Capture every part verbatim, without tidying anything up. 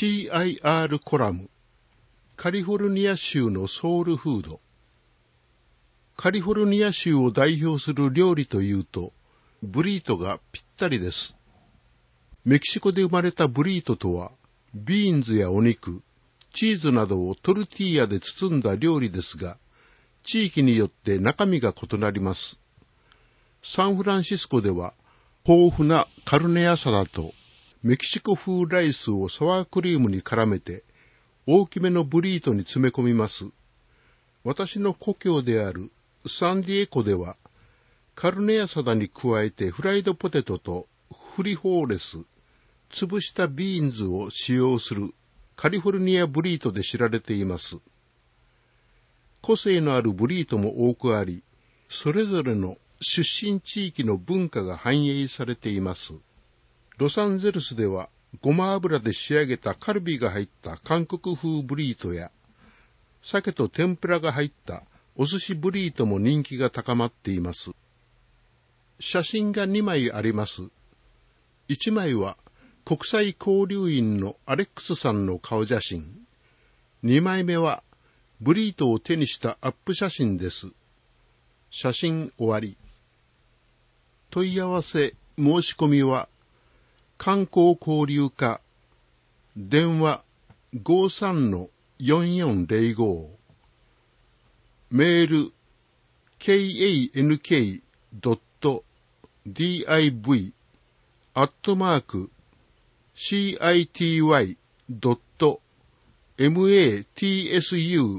シーアイアール コラム、カリフォルニア州のソウルフード。カリフォルニア州を代表する料理というと、ブリートがぴったりです。メキシコで生まれたブリートとは、ビーンズやお肉、チーズなどをトルティーヤで包んだ料理ですが、地域によって中身が異なります。サンフランシスコでは、豊富なカルネアサラとメキシコ風ライスをサワークリームに絡めて、大きめのブリートに詰め込みます。私の故郷であるサンディエゴでは、カルネアサラに加えてフライドポテトとフリホーレス、潰したビーンズを使用するカリフォルニアブリートで知られています。個性のあるブリートも多くあり、それぞれの出身地域の文化が反映されています。ロサンゼルスではごま油で仕上げたカルビが入った韓国風ブリートや、鮭と天ぷらが入ったお寿司ブリートも人気が高まっています。写真がにまいあります。いちまいは国際交流員のアレックスさんの顔写真。にまいめはブリートを手にしたアップ写真です。写真終わり。問い合わせ申し込みは観光交流課電話 ごーさんのよんよんゼロご メール ケーエーエヌケードットディーアイブイ アットマーク シーアイティーワイ ドット メーツ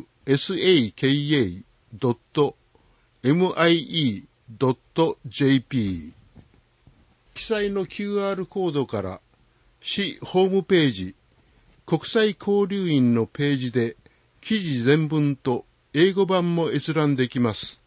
ス ドット ミー ドット ジェーピー 記載の キューアール コードから市ホームページ国際交流員のページで記事全文と英語版も閲覧できます。